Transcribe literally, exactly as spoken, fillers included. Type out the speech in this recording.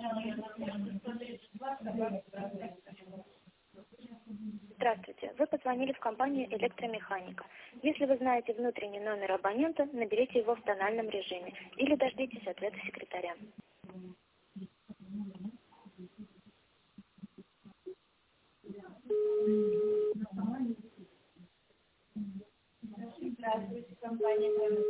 Здравствуйте. Вы позвонили в компанию «Электромеханика». Если вы знаете внутренний номер абонента, наберите его в тональном режиме или дождитесь ответа секретаря. Здравствуйте, компания